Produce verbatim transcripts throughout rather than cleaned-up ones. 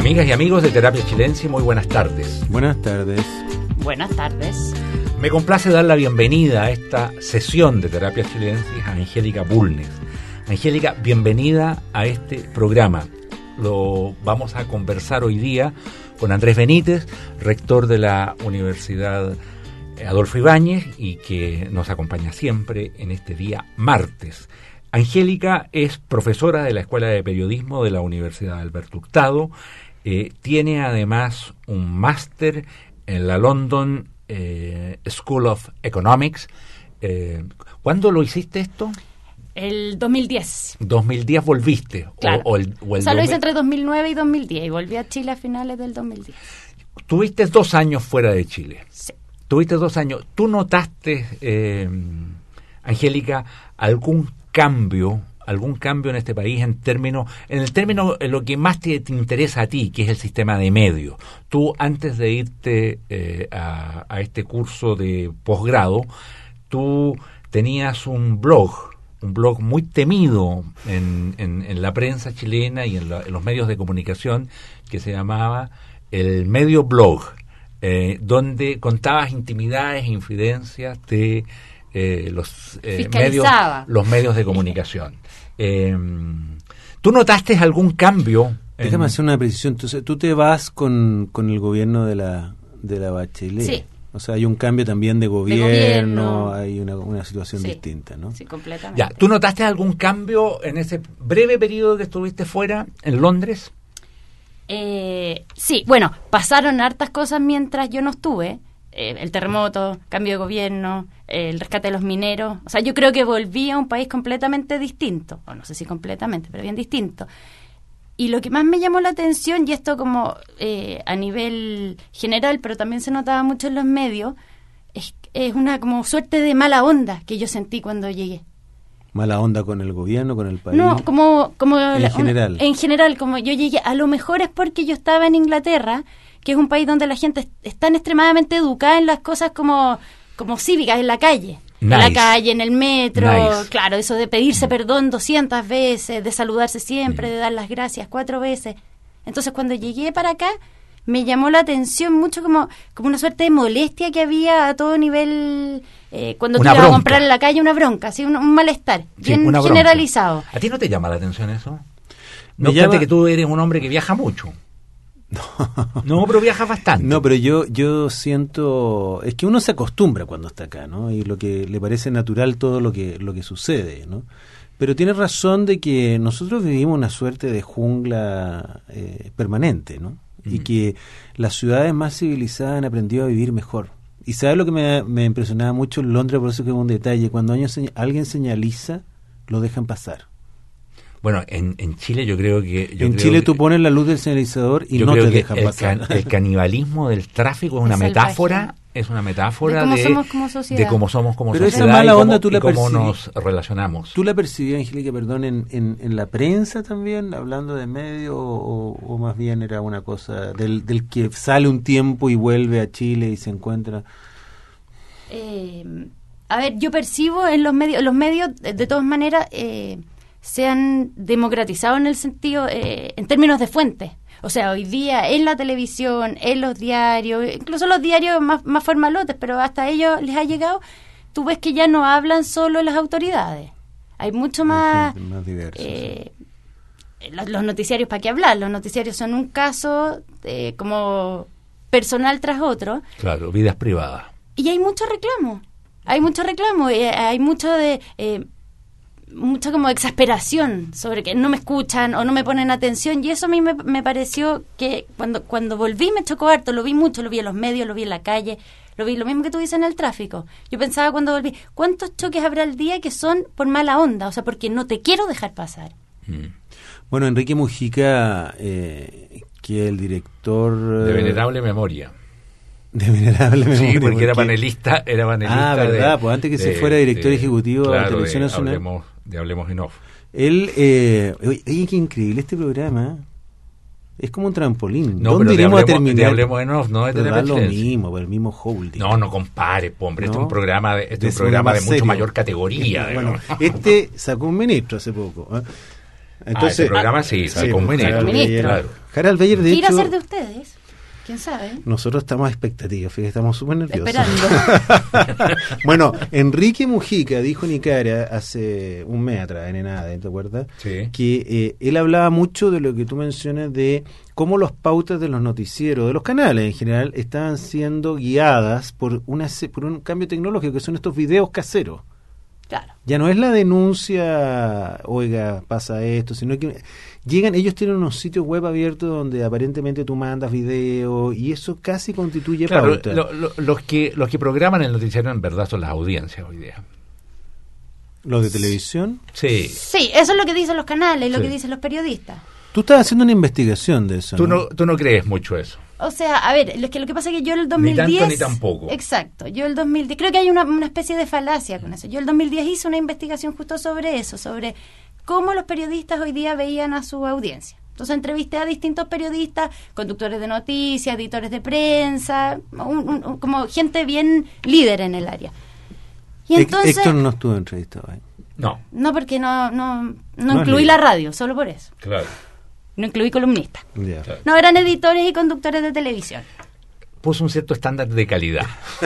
Amigas y amigos de Terapia Chilense, muy buenas tardes. Buenas tardes. Buenas tardes. Me complace dar la bienvenida a esta sesión de Terapia Chilense a Angélica Bulnes. Angélica, bienvenida a este programa. Lo vamos a conversar hoy día con Andrés Benítez, rector de la Universidad Adolfo Ibáñez, y que nos acompaña siempre en este día martes. Angélica es profesora de la Escuela de Periodismo de la Universidad Alberto Hurtado. Eh, tiene además un máster en la London eh, School of Economics. Eh, ¿Cuándo lo hiciste esto? El dos mil diez. dos mil diez volviste. Claro. O, o el, o el o sea, lo dos mil... hice entre dos mil nueve y dos mil diez y volví a Chile a finales del dos mil diez. Tuviste dos años fuera de Chile. Sí. Tuviste dos años. ¿Tú notaste, eh, Angélica, algún cambio, algún cambio en este país en términos, en el término, en lo que más te, te interesa a ti, que es el sistema de medios? Tú, antes de irte eh, a, a este curso de posgrado, tú tenías un blog, un blog muy temido en, en, en la prensa chilena y en, la, en los medios de comunicación, que se llamaba el Medio Blog, eh, donde contabas intimidades e infidencias de eh, los, eh, medios, los medios de comunicación. Eh, ¿Tú notaste algún cambio? En... Déjame hacer una precisión. Entonces, tú te vas con, con el gobierno de la, de la Bachelet. Sí. O sea, hay un cambio también de gobierno, de gobierno. Hay una, una situación sí. distinta, ¿no? Sí, completamente. Ya, ¿tú notaste algún cambio en ese breve periodo que estuviste fuera, en Londres? Eh, sí, bueno, pasaron hartas cosas mientras yo no estuve. Eh, el terremoto, cambio de gobierno, eh, el rescate de los mineros. O sea, yo creo que volví a un país completamente distinto. O no sé si completamente, pero bien distinto. Y lo que más me llamó la atención, y esto como eh, a nivel general, pero también se notaba mucho en los medios, es, es una como suerte de mala onda que yo sentí cuando llegué. ¿Mala onda con el gobierno, con el país? No, como... como en la, general. Una, en general, como yo llegué, a lo mejor es porque yo estaba en Inglaterra, que es un país donde la gente es, es tan extremadamente educada en las cosas como, como cívicas, en la calle. Nice. En la calle, en el metro, Nice. Claro, eso de pedirse perdón doscientas veces, de saludarse siempre, Mm. de dar las gracias cuatro veces. Entonces, cuando llegué para acá, me llamó la atención mucho como, como una suerte de molestia que había a todo nivel, eh, cuando Una tú ibas a bronca. comprar en la calle, una bronca, ¿sí? un, un malestar, Sí, bien una bronca. generalizado. ¿A ti no te llama la atención eso? Me No obstante llama- que tú eres un hombre que viaja mucho. No, pero viajas bastante. No, pero yo yo siento, es que uno se acostumbra cuando está acá, ¿no? Y lo que le parece natural todo lo que lo que sucede, ¿no? Pero tienes razón de que nosotros vivimos una suerte de jungla eh, permanente, ¿no? Y Mm. que las ciudades más civilizadas han aprendido a vivir mejor. Y ¿sabes lo que me, me impresionaba mucho en Londres? Por eso que es un detalle, cuando alguien señ- alguien señaliza, lo dejan pasar. Bueno, en, en Chile yo creo que... Yo en creo Chile que, tú pones la luz del señalizador y yo no creo te que dejan el, pasar. can- el canibalismo del tráfico es una Es metáfora, salvaje. es una metáfora De cómo de, somos como sociedad. de cómo somos como Pero esa sociedad mala y cómo, onda tú y la cómo percibí- nos relacionamos. ¿Tú la percibías, Angélica, perdón, en, en, en la prensa también, hablando de medio, o, o más bien era una cosa del, del que sale un tiempo y vuelve a Chile y se encuentra? Eh, a ver, yo percibo en los medios, los medios de, de todas maneras eh, se han democratizado en el sentido, eh, en términos de fuentes. O sea, hoy día en la televisión, en los diarios, incluso los diarios más, más formalotes, pero hasta ellos les ha llegado, tú ves que ya no hablan solo las autoridades. Hay mucho más... Hay gente más diversa, eh, los, los noticiarios, ¿para qué hablar? Los noticiarios son un caso eh, como personal tras otro. Claro, vidas privadas. Y hay mucho reclamo, hay mucho reclamo, eh, hay mucho de... Eh, mucha como exasperación sobre que no me escuchan o no me ponen atención, y eso a mí me, me pareció que cuando cuando volví me chocó harto, lo vi mucho, lo vi en los medios, lo vi en la calle, lo vi lo mismo que tú dices en el tráfico. Yo pensaba cuando volví, ¿cuántos choques habrá al día que son por mala onda? O sea, porque no te quiero dejar pasar. Mm. Bueno, Enrique Mujica, eh, que es el director... De eh, venerable memoria. De venerable memoria. Sí, porque era panelista, era panelista. Ah, verdad, de, pues antes que de, se fuera director de, ejecutivo claro, de la Televisión de Nacional. Hablemos, de Hablemos en Off. Él, eh, oye, oye, qué increíble este programa. Es como un trampolín. No, ¿Dónde pero de iremos a hablemos, terminar? de Hablemos en Off, no de Pero da Terapia lo Chilense. mismo, por el mismo holding. No, no compare, po, hombre, este No. es un programa de, este es De un programa de más mucho serio. mayor categoría. Bueno, digamos. este sacó un ministro hace poco. ¿eh? Entonces, ah, ese programa sí, sí, con ministro. Harald ministro. Beyer, Harald Beyer, de ¿Qué irá a hecho, ser de ustedes? ¿Quién sabe? nosotros estamos a expectativa, fíjate, estamos súper nerviosos. Esperando. Bueno, Enrique Mujica dijo en Icara hace un mes atrás, en Enade, ¿te acuerdas? Sí. Que eh, él hablaba mucho de lo que tú mencionas de cómo las pautas de los noticieros, de los canales en general, estaban siendo guiadas por, una, por un cambio tecnológico, que son estos videos caseros. Claro. Ya no es la denuncia, oiga, pasa esto, sino que llegan, ellos tienen unos sitios web abiertos donde aparentemente tú mandas video y eso casi constituye Claro, pauta. lo, lo, los que los que programan el noticiario en verdad son las audiencias hoy día. ¿Los de televisión? Sí. Sí, eso es lo que dicen los canales, lo Sí. que dicen los periodistas. Tú estás haciendo una investigación de eso, Tú ¿no? no, tú no crees mucho eso. O sea, a ver, lo que, lo que pasa es que yo el dos mil diez... Ni tanto ni tampoco. Exacto, yo el dos mil diez... Creo que hay una, una especie de falacia con eso. Yo el dos mil diez hice una investigación justo sobre eso, sobre cómo los periodistas hoy día veían a su audiencia. Entonces entrevisté a distintos periodistas, conductores de noticias, editores de prensa, un, un, un, como gente bien líder en el área. Y entonces... Héctor no estuvo entrevistado ahí. No. No, porque no, no, no, No incluí es la líder. radio, solo por eso. Claro. No incluí columnistas. Ya. Claro. No, eran editores y conductores de televisión. Puso un cierto estándar de calidad.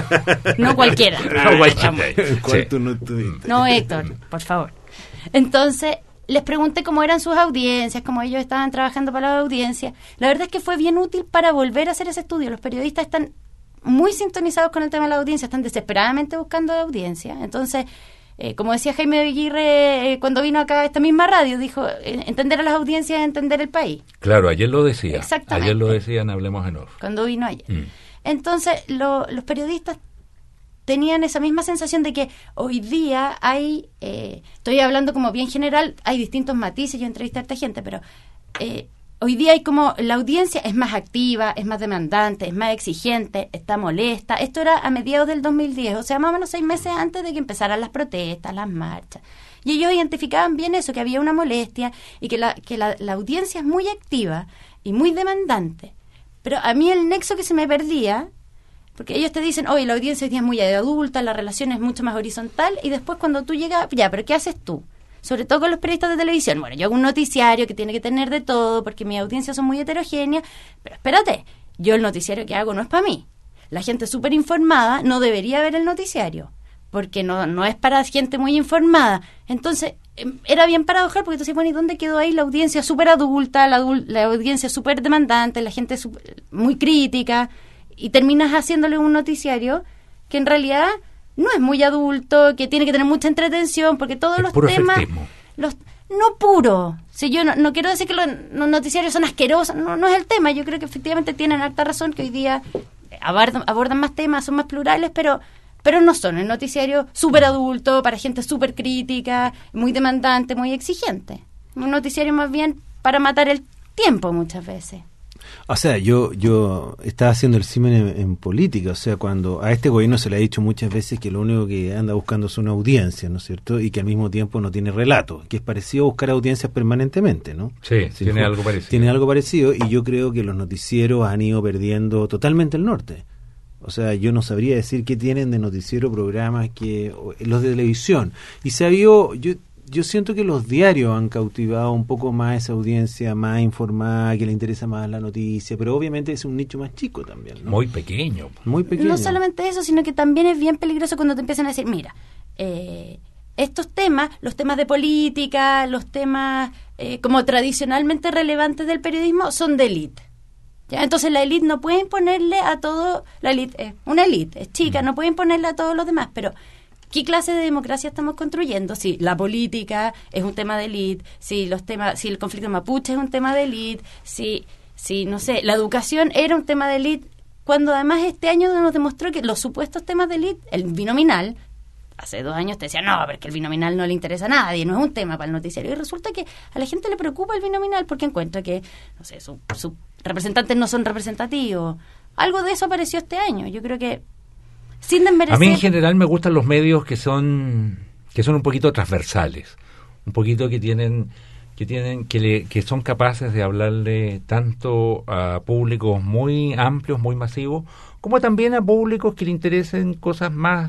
No cualquiera. No, cualquiera. ¿Cuál Sí. tú no estuviste? No, Héctor, por favor. Entonces, les pregunté cómo eran sus audiencias, cómo ellos estaban trabajando para la audiencia. La verdad es que fue bien útil para volver a hacer ese estudio. Los periodistas están muy sintonizados con el tema de la audiencia, están desesperadamente buscando audiencia. Entonces, eh, como decía Jaime Aguirre eh, cuando vino acá a esta misma radio, dijo, eh, entender a las audiencias es entender el país. Claro, ayer lo decía. Exactamente. Ayer lo decían, hablemos en off. Cuando vino ayer. Mm. Entonces, lo, los periodistas tenían esa misma sensación de que hoy día hay, eh, estoy hablando como bien general, hay distintos matices, yo entrevisté a esta gente, pero eh, hoy día hay como, la audiencia es más activa, es más demandante, es más exigente, está molesta. Esto era a mediados del dos mil diez, o sea, más o menos seis meses antes de que empezaran las protestas, las marchas. Y ellos identificaban bien eso, que había una molestia y que la, que la, la audiencia es muy activa y muy demandante. Pero a mí el nexo que se me perdía, porque ellos te dicen, oye, la audiencia hoy día es muy adulta, la relación es mucho más horizontal, y después cuando tú llegas, ya, pero ¿qué haces tú? Sobre todo con los periodistas de televisión. Bueno, yo hago un noticiario que tiene que tener de todo, porque mis audiencias son muy heterogéneas, pero espérate, yo el noticiario que hago no es para mí. La gente súper informada no debería ver el noticiario, porque no, no es para gente muy informada. Entonces, era bien paradojal, porque tú decías, bueno, ¿y dónde quedó ahí la audiencia súper adulta, la, adul- la audiencia súper demandante, la gente super, muy crítica? Y terminas haciéndole un noticiario que en realidad no es muy adulto, que tiene que tener mucha entretención, porque todos Es los puro temas... efectismo. Los, no puro. Si yo no, no quiero decir que los, los noticiarios son asquerosos, no, no es el tema. Yo creo que efectivamente tienen harta razón, que hoy día abordan, abordan más temas, son más plurales, pero... pero no son el noticiario súper adulto, para gente súper crítica, muy demandante, muy exigente. Un noticiario más bien para matar el tiempo muchas veces. O sea, yo yo estaba haciendo el símil en, en política, o sea, cuando a este gobierno se le ha dicho muchas veces que lo único que anda buscando es una audiencia, ¿no es cierto? Y que al mismo tiempo no tiene relato, que es parecido a buscar audiencias permanentemente, ¿no? Sí, Sí, tiene fue- algo parecido. Tiene algo parecido y yo creo que los noticieros han ido perdiendo totalmente el norte. O sea, yo no sabría decir qué tienen de noticiero programas que o- los de televisión. Y se ha habido, yo yo siento que los diarios han cautivado un poco más a esa audiencia más informada, que le interesa más la noticia, pero obviamente es un nicho más chico también, ¿no? Muy pequeño. Muy pequeño. No solamente eso, sino que también es bien peligroso cuando te empiezan a decir, mira, eh, estos temas, los temas de política, los temas eh, como tradicionalmente relevantes del periodismo, son de élite. ¿Ya? Entonces la élite no puede imponerle a todo, la élite es una élite, es chica, no puede imponerle a todos los demás, pero ¿qué clase de democracia estamos construyendo? Si la política es un tema de élite, si los temas, si el conflicto mapuche es un tema de élite, si, si no sé, la educación era un tema de élite, cuando además este año nos demostró que los supuestos temas de élite, el binominal, hace dos años te decían, no, porque el binominal no le interesa a nadie, no es un tema para el noticiario. Y resulta que a la gente le preocupa el binominal porque encuentra que, no sé, sus su representantes no son representativos. Algo de eso apareció este año. Yo creo que, sin desmerecer... A mí en general me gustan los medios que son que son un poquito transversales, un poquito que tienen que tienen que le, que son capaces de hablarle tanto a públicos muy amplios, muy masivos, como también a públicos que le interesen cosas más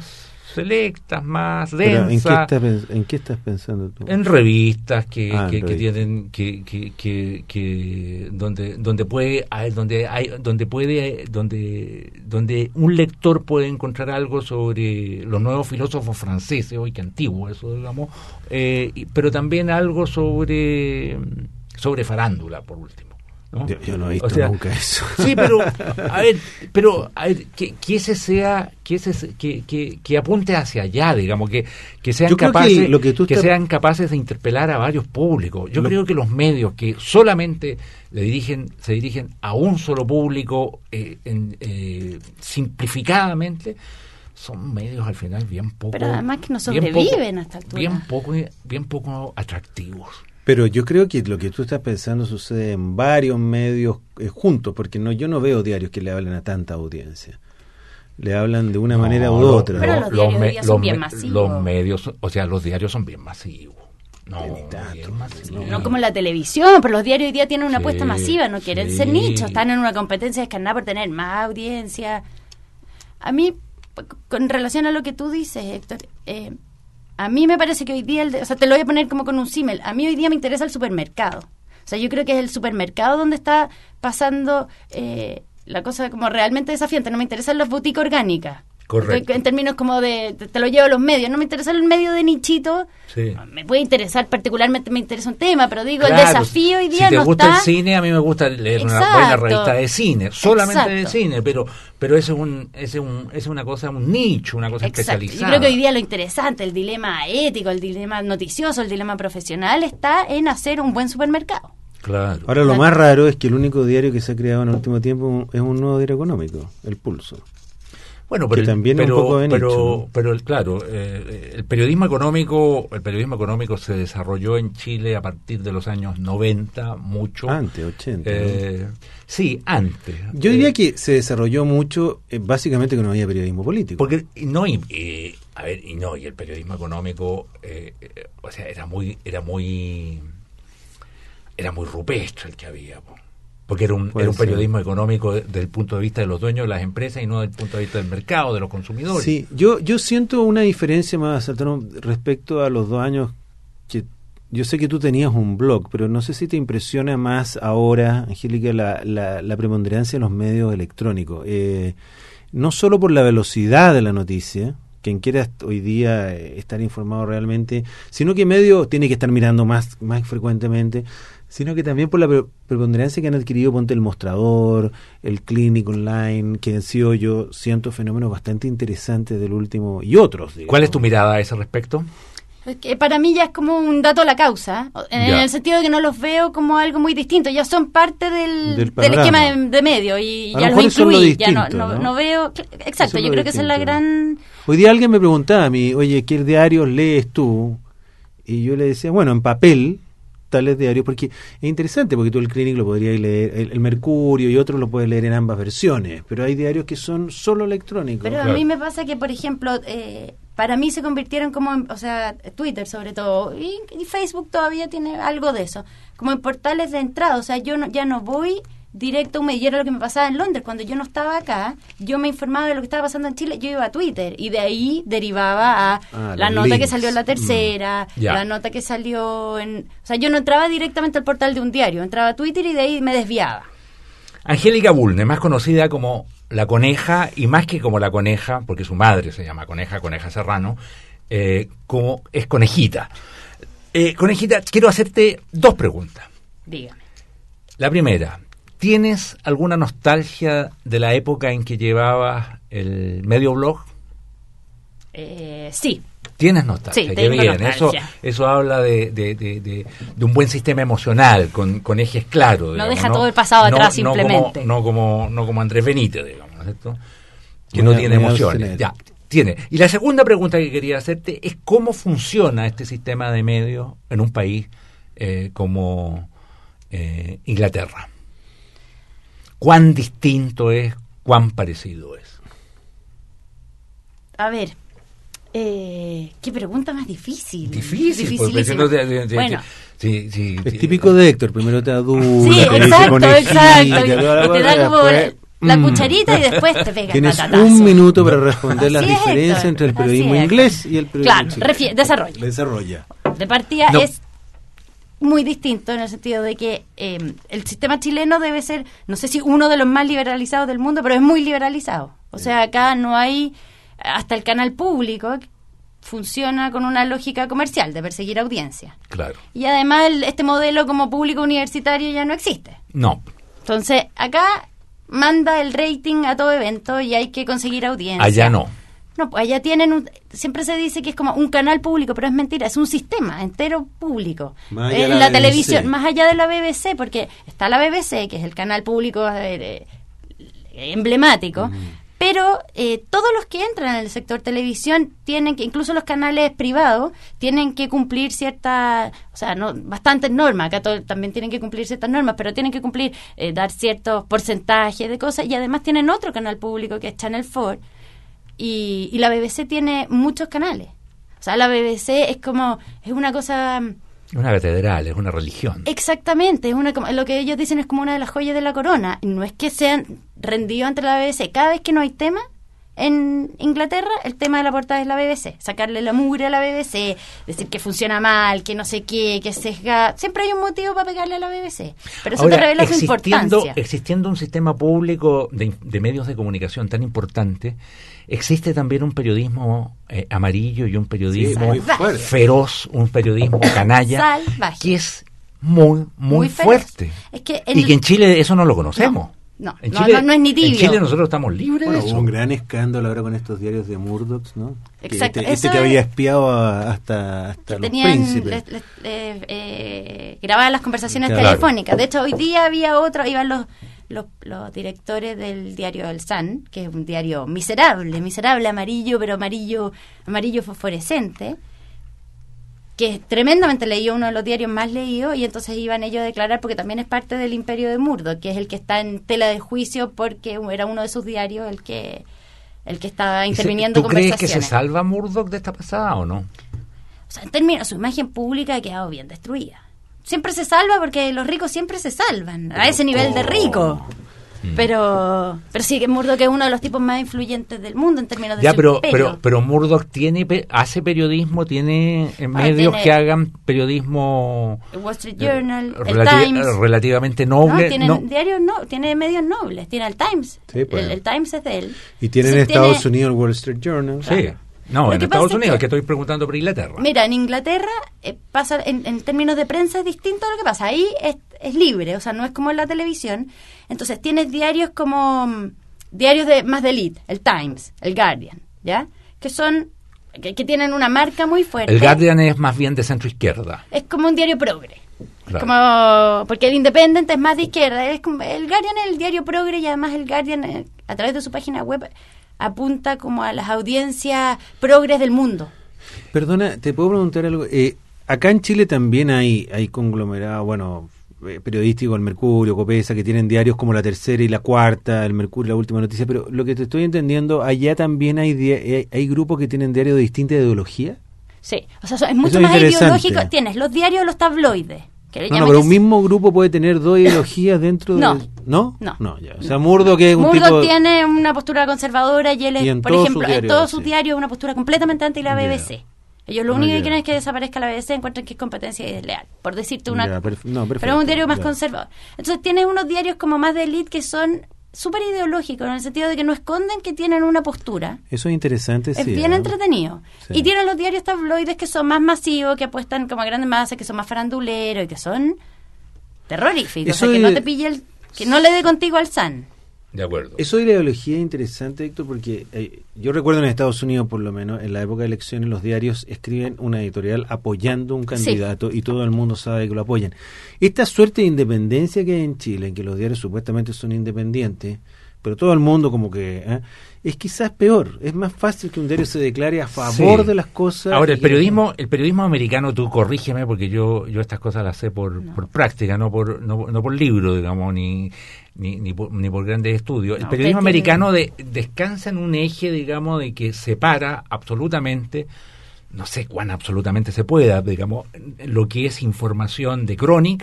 selectas, más Pero, densas. ¿en qué, estás, ¿En qué estás pensando tú? En revistas que, Ah, que, en que revistas. tienen que, que, que, que donde donde puede hay- donde hay donde puede donde donde un lector puede encontrar algo sobre los nuevos filósofos franceses, hoy que antiguo eso, digamos, eh, y- pero también algo sobre sobre farándula, por último, ¿no? Yo, yo no he visto O sea, nunca eso. Sí, pero a ver, pero a ver, que, que ese sea, que ese se- que, que, que apunte hacia allá, digamos, que, que sean Yo creo que capaces, lo que tú estás- sean capaces de interpelar a varios públicos. Yo Lo- creo que los medios que solamente le dirigen, se dirigen a un solo público, eh, en, eh, simplificadamente, son medios al final bien poco, Pero además que no bien sobreviven poco- a esta altura. bien poco, bien poco atractivos. Pero yo creo que lo que tú estás pensando sucede en varios medios eh, juntos, porque no yo no veo diarios que le hablen a tanta audiencia. Le hablan de una No, manera u lo- otra. Pero ¿no? los diarios hoy día son los bien me- masivos. Los medios, o sea, los diarios son bien masivos. No, Ni tanto, bien masivos. No como la televisión, pero los diarios hoy día tienen una Sí, apuesta masiva, no quieren sí. ser nichos, están en una competencia descarnada por tener más audiencia. A mí, p- con relación a lo que tú dices, Héctor, eh, a mí me parece que hoy día, el de- o sea, te lo voy a poner como con un símil, a mí hoy día me interesa el supermercado. O sea, yo creo que es el supermercado donde está pasando eh, la cosa como realmente desafiante, no me interesan las boutiques orgánicas. Correcto. En términos como de, te, te lo llevo a los medios, no me interesa el medio de nichito, Sí. me puede interesar, particularmente me interesa un tema, pero digo, el Claro, desafío hoy día si te no gusta está... el cine, a mí me gusta leer una Exacto. buena revista de cine, solamente de Exacto. cine, pero pero ese es un ese es un es una cosa, un nicho, una cosa Exacto. Yo especializada. creo que hoy día lo interesante, el dilema ético, el dilema noticioso, el dilema profesional está en hacer un buen supermercado. Claro. Ahora lo más raro es que el único diario que se ha creado en el último tiempo es un nuevo diario económico, El Pulso. Bueno, que pero, el- también es pero, un poco de pero, nicho, ¿no? pero el- claro, eh, el periodismo económico, el periodismo económico se desarrolló en Chile a partir de los años noventa, mucho. Antes, ochenta. ¿no? Eh, sí, antes. Yo Eh, diría que se desarrolló mucho, eh, básicamente que no había periodismo político. Porque no y, y, a ver y no y el periodismo económico, eh, eh, o sea, era muy era muy era muy rupestre el que había, po. Porque era un, Puede era un ser. periodismo económico de- desde el punto de vista de los dueños de las empresas y no desde el punto de vista del mercado, de los consumidores. Sí, yo, yo siento una diferencia más, Saltano, respecto a los dos años que yo sé que tú tenías un blog, pero no sé si te impresiona más ahora, Angélica, la, la, la preponderancia de los medios electrónicos. Eh, no solo por la velocidad de la noticia, quien quiera hoy día eh, estar informado realmente, sino que medio tiene que estar mirando más, más frecuentemente, sino que también por la pre- preponderancia que han adquirido, ponte El Mostrador, el Clinic Online, que han sido, yo siento, fenómenos bastante interesantes del último, y otros, digamos. ¿Cuál es tu mirada a ese respecto? Es que para mí ya es como un dato a la causa, en Ya. el sentido de que no los veo como algo muy distinto, ya son parte del, Del del panorama. esquema de, de medio y A lo ya los mejor eso es lo incluí, ya no, distinto, no, ¿no? no veo, Eso exacto, es yo lo creo que esa es la distinto. gran... Hoy día alguien me preguntaba a mí, oye, ¿qué diarios lees tú? Y yo le decía, bueno, en papel, tales diarios, porque es interesante, porque tú el Clinic lo podrías leer, el, el Mercurio y otros lo puedes leer en ambas versiones, pero hay diarios que son solo electrónicos. Pero Claro. a mí me pasa que, por ejemplo, eh, para mí se convirtieron como, en, o sea, Twitter sobre todo, y, y Facebook todavía tiene algo de eso, como en portales de entrada, o sea, yo no, ya no voy directo a un medio, y era lo que me pasaba en Londres, cuando yo no estaba acá, yo me informaba de lo que estaba pasando en Chile, yo iba a Twitter, y de ahí derivaba a Ah, la los nota que links. salió en La Tercera, Mm. Ya. la nota que salió en... O sea, yo no entraba directamente al portal de un diario, entraba a Twitter y de ahí me desviaba. Angélica Bulnes, más conocida como La Coneja, y más que como La Coneja, porque su madre se llama Coneja, Coneja Serrano, eh, como es Conejita. Eh, Conejita, quiero hacerte dos preguntas. Dígame. La primera, ¿tienes alguna nostalgia de la época en que llevabas el medio blog? Eh, sí. Tienes nostalgia, Sí, qué tengo bien. Eso, nostalgia. eso habla de, de, de, de, de un buen sistema emocional, con, con ejes claros. No digamos, deja todo el pasado atrás, simplemente. No como, no como, no como Andrés Benítez, digamos, ¿no es cierto? Que Muy- no tiene muy emociones. obstinado. Ya, tiene. Y la segunda pregunta que quería hacerte es cómo funciona este sistema de medios en un país eh, como eh, Inglaterra. ¿Cuán distinto es? ¿Cuán parecido es? A ver, eh, qué pregunta más difícil. Difícil, porque si Dificilísima. no te- te- te- Bueno, sí, sí, Es sí. típico de Héctor, primero te aduce, sí, te dice exacto, conejita, exacto. Y toda la te cosa, da como después- la Mm. cucharita y después te pegas Tienes patatazo. un minuto para responder las Así es, diferencias Héctor. entre el Así periodismo es. inglés y el periodismo Claro, chileno. refi- desarrolla. Desarrolla. De partida No. es muy distinto en el sentido de que eh, el sistema chileno debe ser, no sé si uno de los más liberalizados del mundo, pero es muy liberalizado. O sea, acá no hay, hasta el canal público funciona con una lógica comercial de perseguir audiencia. Claro. Y además el- este modelo como público universitario ya no existe. No. Entonces, acá manda el rating a todo evento y hay que conseguir audiencia. Allá no. No, pues allá tienen, un, siempre se dice que es como un canal público, pero es mentira, es un sistema entero público. Más allá de En la la, B B C. televisión, más allá de la B B C, porque está la B B C, que es el canal público eh, eh, emblemático, pero eh, todos los que entran en el sector televisión tienen que, incluso los canales privados, tienen que cumplir ciertas, o sea, no bastantes normas, acá todo- también tienen que cumplir ciertas normas, pero tienen que cumplir, eh, dar ciertos porcentajes de cosas, y además tienen otro canal público que es Channel cuatro, y, y la B B C tiene muchos canales. O sea, la B B C es como, es una cosa... Es una catedral, es una religión. Exactamente, es una como- lo que ellos dicen es como una de las joyas de la corona. No es que sean rendidos ante la B B C. Cada vez que no hay tema en Inglaterra, el tema de la portada es la B B C. Sacarle la mugre a la B B C, decir que funciona mal, que no sé qué, que sesga. Siempre hay un motivo para pegarle a la B B C. Pero eso Ahora, te revela su existiendo, importancia. existiendo un sistema público de, de medios de comunicación tan importante, existe también un periodismo eh, amarillo y un periodismo muy fuerte. feroz, un periodismo canalla, Salvaje. que es muy, muy, Muy feroz. fuerte. Es que en- Y que en Chile eso no lo conocemos. No, En no, Chile- no, no es ni tibio. En Chile nosotros estamos libres Bueno, de hubo eso. un gran escándalo ahora con estos diarios de Murdoch, ¿no? Que Exacto, Este, este eso que es- había espiado a- hasta, hasta que los tenían príncipes. les- les- eh, eh, grababan las conversaciones Claro. telefónicas. De hecho, hoy día había otro, iban los, los, los directores del diario El Sun, que es un diario miserable, miserable amarillo, pero amarillo, amarillo fosforescente, que es tremendamente leído, uno de los diarios más leídos, y entonces iban ellos a declarar, porque también es parte del imperio de Murdoch, que es el que está en tela de juicio porque era uno de sus diarios el que el que estaba ¿Y se- interviniendo en ¿Tú crees que se conversaciones. salva Murdoch de esta pasada o no? O sea, en términos, su imagen pública ha quedado bien destruida. Siempre se salva porque los ricos siempre se salvan, a ese nivel de rico. Pero pero sí, que Murdoch es uno de los tipos más influyentes del mundo en términos de Ya, su pero, imperio. pero, pero Murdoch tiene, pe- hace periodismo, tiene eh, Ah, medios tiene- que hagan periodismo El Wall Street Journal, eh, el relati- Times. eh, relativamente No, noble. tiene no. diarios no, tiene medios nobles, tiene el Times. Sí, pues. el, el Times es de él. Y tienen en Entonces Estados tiene- Unidos el Wall Street Journal. Sí. No, Lo en que Estados pasa es Unidos, que- que estoy preguntando por Inglaterra. Mira, en Inglaterra eh, pasa en, en términos de prensa es distinto a lo que pasa. Ahí es, es libre, o sea, no es como en la televisión. Entonces tienes diarios como mm, diarios de más de elite, el Times, el Guardian, ¿ya? Que son que, que tienen una marca muy fuerte. El Guardian es más bien de centro izquierda. Es como un diario progre. Claro. Como porque el Independent es más de izquierda, es como, el Guardian es el diario progre, y además el Guardian eh, a través de su página web apunta como a las audiencias progres del mundo. Perdona, te puedo preguntar algo. Eh, acá en Chile también hay, hay conglomerados, bueno, eh, periodísticos, el Mercurio, Copesa, que tienen diarios como La Tercera y La Cuarta, el Mercurio, La Última Noticia, pero lo que te estoy entendiendo, allá también hay, dia- hay, hay grupos que tienen diarios de distinta ideología. Sí, o sea, so- es mucho es más interesante. ideológico. Tienes los diarios, los tabloides. Que le No, no, llaman pero que un es- mismo grupo puede tener dos ideologías dentro No. de... ¿No? No. ya. O sea, Murdoch que es un Murdoch tipo... tiene una postura conservadora y él es, Y en por todos ejemplo, sus en diarios, todos sus sí. diarios una postura completamente anti la B B C. Ya. Ellos lo Ah, único ya. que quieren es que desaparezca la B B C, encuentran que es competencia y desleal, por decirte una... Ya, perf- no, perfecto, pero es un diario más ya. conservador. Entonces tiene unos diarios como más de elite que son súper ideológicos, en el sentido de que no esconden que tienen una postura. Eso es interesante, Es sí. bien ¿eh? entretenido. Sí. Y tienen los diarios tabloides que son más masivos, que apuestan como a grandes masas, que son más faranduleros y que son terroríficos. Eso o sea, que es- no te pille el... que no le dé contigo al Sun. De acuerdo. Eso de la ideología es interesante, Héctor, porque eh, yo recuerdo en Estados Unidos, por lo menos, en la época de elecciones, los diarios escriben una editorial apoyando un candidato y todo el mundo sabe que lo apoyan. Esta suerte de independencia que hay en Chile, en que los diarios supuestamente son independientes, pero todo el mundo como que... ¿eh? es quizás peor. Es más fácil que un diario se declare a favor Sí. de las cosas. Ahora, el y- periodismo el periodismo americano, tú corrígeme, porque yo yo estas cosas las sé por, No. por práctica, no por no, no por libro, digamos, ni ni, ni, por, ni por grandes estudios. El No, periodismo usted tiene- americano de, descansa en un eje, digamos, de que separa absolutamente, no sé cuán absolutamente se pueda, digamos, lo que es información de crónica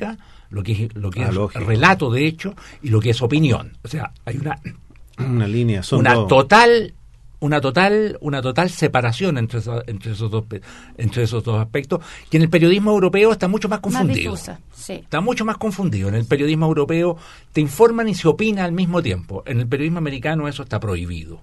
lo que es, lo que Ah, es lógico. relato de hecho y lo que es opinión. O sea, hay una Una línea, son una dos. total una total una total separación entre esos, entre esos dos pe- entre esos dos aspectos, que en el periodismo europeo está mucho más Más confundido. difusa, sí. Está mucho más confundido. En el periodismo europeo te informan y se opina al mismo tiempo. En el periodismo americano eso está prohibido.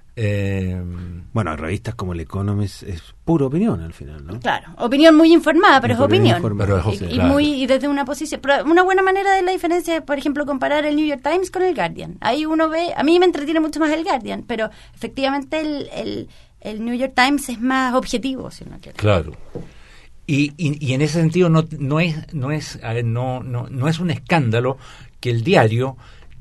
Eh, Bueno, revistas como El Economist es pura opinión al final, ¿no? Claro, opinión muy informada, pero es Opinión opinión. informada, Pero es y, opinión, y claro. muy y desde una posición. Pero una buena manera de la diferencia es, por ejemplo, comparar el New York Times con el Guardian. Ahí uno ve, a mí me entretiene mucho más el Guardian, pero efectivamente el, el, el New York Times es más objetivo, si uno quiere. Claro. Y, y, y en ese sentido no, no es no es a ver, no, no no es un escándalo que el diario,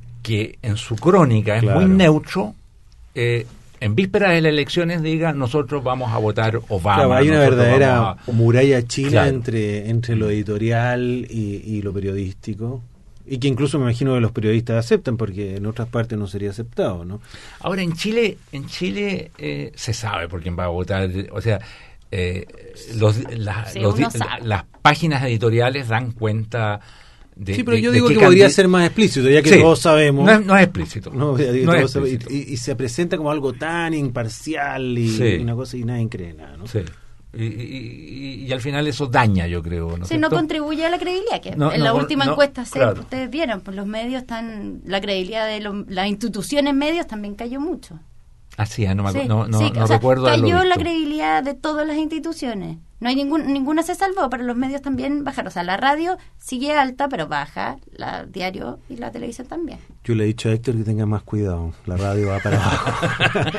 que en su crónica es Claro. muy neutro, eh, en vísperas de las elecciones diga nosotros vamos a votar Obama. Claro, hay una nosotros verdadera vamos a- muralla china Claro. entre, entre lo editorial y, y lo periodístico. Y que incluso me imagino que los periodistas aceptan, porque en otras partes no sería aceptado, ¿no? Ahora en Chile, en Chile eh, se sabe por quién va a votar, o sea, eh, los, la- Sí, los uno di- sabe. las páginas editoriales dan cuenta de. Sí, pero de- yo de digo qué que podría candi- ser más explícito, ya que Sí, todos sabemos. No es, no es explícito. No, ya digo, No es todos sabe- explícito. y, y se presenta como algo tan imparcial y Sí. una cosa y nadie cree nada, ¿no? Sí. Y, y- y- y al final eso daña, yo creo. ¿no es Sí, no cierto? contribuye a la credibilidad, que No, en la no, última no, encuesta se- claro. ustedes vieron, pues los medios están, la credibilidad de los- las instituciones medios también cayó mucho. Así, ah, no, me acu- Sí, no, no, sí, no o sea, recuerdo haberlo cayó la visto. credibilidad de todas las instituciones. No hay ningún, ninguna se salvó, pero los medios también bajaron. O sea, la radio sigue alta, pero baja, la diario y la televisión también. Yo le he dicho a Héctor que tenga más cuidado, la radio va para abajo.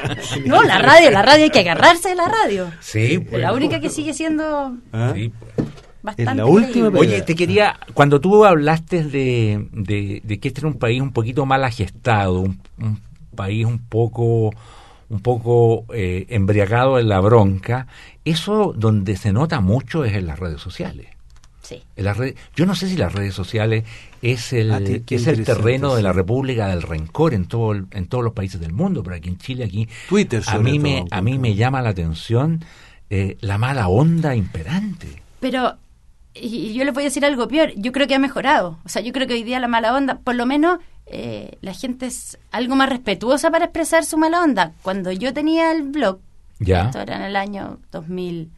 No, la radio, la radio hay que agarrarse de la radio. Sí, pues. La única que sigue siendo ¿Ah? Sí, pues. bastante Es la última, creíble. Oye, te quería, cuando tú hablaste de, de, de que este era un país un poquito mal agestado, un, un país un poco un poco eh, embriagado en la bronca, eso donde se nota mucho es en las redes sociales. Sí. En las redes, yo no sé si las redes sociales es el, Ah, qué- qué es el interesante, terreno de la sí. República del Rencor en todo el- en todos los países del mundo, pero aquí en Chile, aquí Twitter, a sobre mí me todo, a mí me llama la atención eh, la mala onda imperante. Pero, y, y yo le voy a decir algo peor, yo creo que ha mejorado. O sea, yo creo que hoy día la mala onda, por lo menos eh, la gente es algo más respetuosa para expresar su mala onda. Cuando yo tenía el blog, Ya. esto era en el año dos mil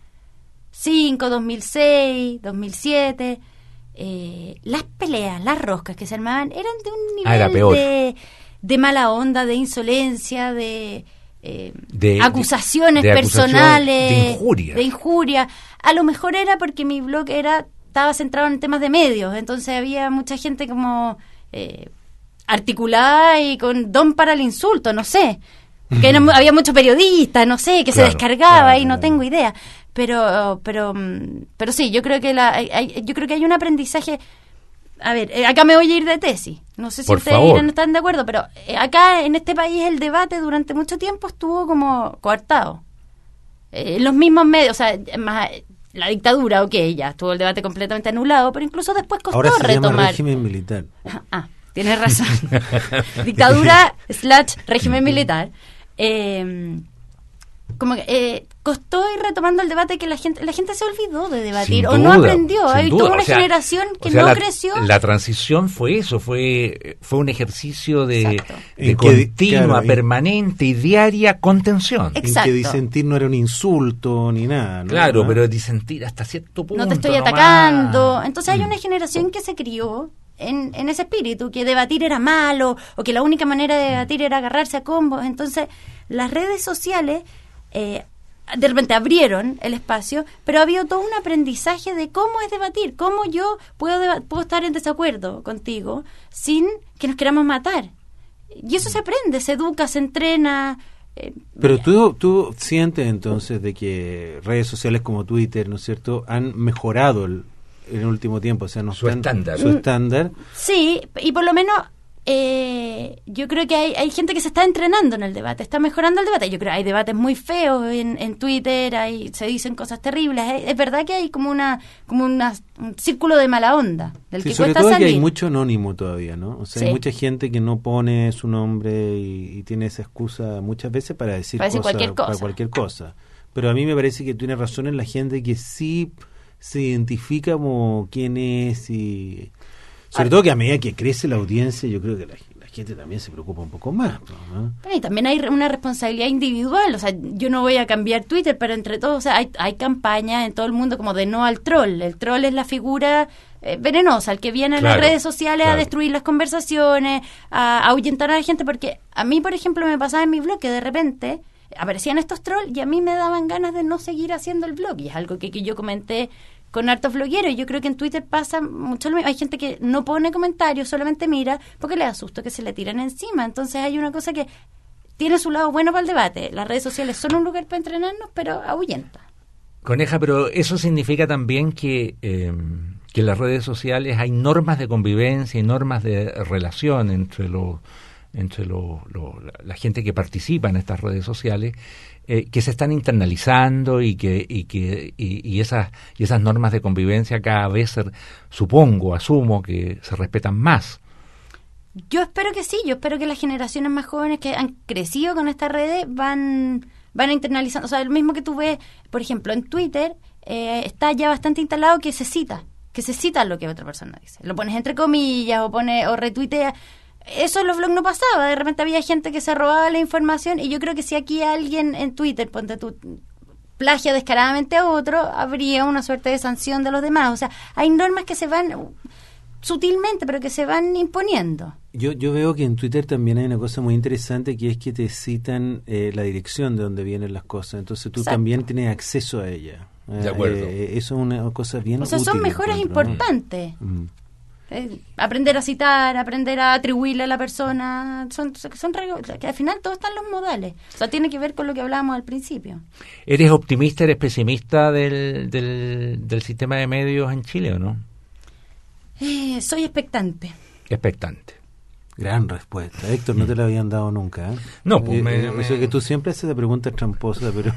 cinco, dos mil seis, dos mil siete, eh, las peleas, las roscas que se armaban eran de un nivel Ah, era peor. de, de mala onda, de insolencia, de... eh, De- acusaciones de- de acusación, personales, de injuria. de injuria. A lo mejor era porque mi blog era estaba centrado en temas de medios, entonces había mucha gente como eh, articulada y con don para el insulto, no sé. Que era mu- había muchos periodistas, no sé, que se Claro, descargaba claro, y no claro. tengo idea. Pero pero mm, pero sí, yo creo que la hay- hay- yo creo que hay un aprendizaje. A ver, eh, acá me voy a ir de tesis. No sé si Por ustedes favor. no están de acuerdo, pero eh, acá en este país el debate durante mucho tiempo estuvo como coartado. Eh, los mismos medios, o sea, más, eh, la dictadura, ok, ya estuvo el debate completamente anulado, pero incluso después costó Ahora se llama retomar. régimen militar. Ah, tienes razón. Dictadura slash régimen militar. Eh, como que eh, costó ir retomando el debate que la gente la gente se olvidó de debatir Sin o no duda, aprendió. sin Hay duda. toda una O sea, generación que o sea, no la, creció. La transición fue eso, fue fue un ejercicio de, Exacto. de En que di- continua, claro, en- permanente y diaria contención. Exacto. En que disentir no era un insulto ni nada, ¿no? Claro, ¿no? pero disentir hasta cierto punto. No te estoy nomás. atacando. Entonces hay Mm. una generación que se crió en, en ese espíritu, que debatir era malo o que la única manera de debatir era agarrarse a combos. Entonces las redes sociales eh, de repente abrieron el espacio, pero había todo un aprendizaje de cómo es debatir, cómo yo puedo, deba- puedo estar en desacuerdo contigo sin que nos queramos matar. Y eso se aprende, se educa, se entrena. eh, Pero tú, tú sientes entonces de que redes sociales como Twitter, ¿no es cierto?, han mejorado el, en el último tiempo, o sea, no Su están- estándar. su estándar. Sí, y por lo menos eh, yo creo que hay, hay gente que se está entrenando en el debate, está mejorando el debate. Yo creo que hay debates muy feos en, en Twitter, hay, se dicen cosas terribles. Es, es verdad que hay como una como una, un círculo de mala onda del Sí, que sobre cuesta todo salir. que hay mucho anónimo todavía, ¿no? O sea, Sí. hay mucha gente que no pone su nombre y, y tiene esa excusa muchas veces para decir, Para decir cosas- cualquier para cosa. cualquier cosa. Pero a mí me parece que tiene razón en la gente que sí se identifica como quién es y... Sobre todo que a medida que crece la audiencia, yo creo que la, la gente también se preocupa un poco más, ¿no? Bueno, y también hay una responsabilidad individual, o sea, yo no voy a cambiar Twitter, pero entre todos, o sea, hay, hay campañas en todo el mundo como de no al troll. El troll es la figura eh, venenosa, el que viene en claro, las redes sociales claro. a destruir las conversaciones, a, a ahuyentar a la gente, porque a mí, por ejemplo, me pasaba en mi blog que de repente aparecían estos trolls y a mí me daban ganas de no seguir haciendo el blog, y es algo que, que yo comenté con hartos blogueros. Yo creo que en Twitter pasa mucho lo mismo. Hay gente que no pone comentarios, solamente mira porque le asusta que se le tiran encima. Entonces hay una cosa que tiene su lado bueno para el debate. Las redes sociales son un lugar para entrenarnos, pero ahuyenta. Coneja, pero eso significa también que, eh, que en las redes sociales hay normas de convivencia y normas de relación entre los entre lo, lo, la gente que participa en estas redes sociales, eh, que se están internalizando y que y que y, y esas y esas normas de convivencia cada vez se, supongo, asumo que se respetan más. Yo espero que sí, yo espero que las generaciones más jóvenes que han crecido con estas redes van van internalizando, o sea, lo mismo que tú ves, por ejemplo, en Twitter eh, está ya bastante instalado que se cita, que se cita lo que otra persona dice. Lo pones entre comillas o pone o retuitea. Eso en los blogs no pasaba, de repente había gente que se robaba la información, y yo creo que si aquí alguien en Twitter, ponte tú, plagia descaradamente a otro, habría una suerte de sanción de los demás. O sea, hay normas que se van sutilmente, pero que se van imponiendo. Yo yo veo que en Twitter también hay una cosa muy interesante, que es que te citan eh, la dirección de donde vienen las cosas, entonces tú Exacto. también tienes acceso a ella. De acuerdo. Eh, eso es una cosa bien O sea, útil, son mejoras encuentro, ¿no? importantes. Mm. Eh, aprender a citar, aprender a atribuirle a la persona, son, son reglas, que al final todos están los modales. O sea, tiene que ver con lo que hablábamos al principio. ¿Eres optimista, eres pesimista del, del, del sistema de medios en Chile o no? Eh, soy expectante. Expectante. Gran respuesta. Héctor, no te la habían dado nunca. ¿eh? No, pues Eh, me- eh, me- eso que tú siempre haces la pregunta tramposa, pero...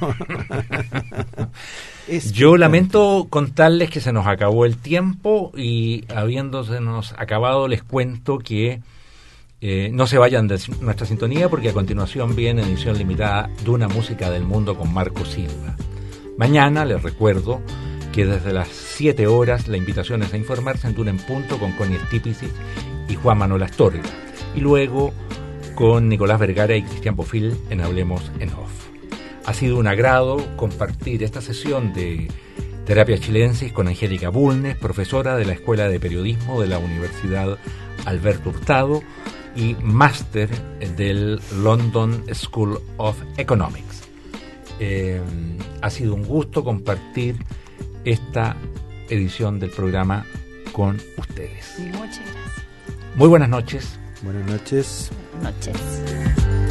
Es Yo picante. lamento contarles que se nos acabó el tiempo, y habiéndose nos acabado, les cuento que eh, no se vayan de nuestra sintonía, porque a continuación viene edición limitada de Una Música del Mundo con Marco Silva. Mañana les recuerdo que desde las siete horas la invitación es a informarse en Duna en Punto con Connie Stipici y Juan Manuel Astorga, y luego con Nicolás Vergara y Cristian Bofil en Hablemos en Off. Ha sido un agrado compartir esta sesión de Terapia Chilensis con Angélica Bulnes, profesora de la Escuela de Periodismo de la Universidad Alberto Hurtado y máster del London School of Economics. Eh, ha sido un gusto compartir esta edición del programa con ustedes. Muchas gracias. Muy buenas noches. Buenas noches. Noches.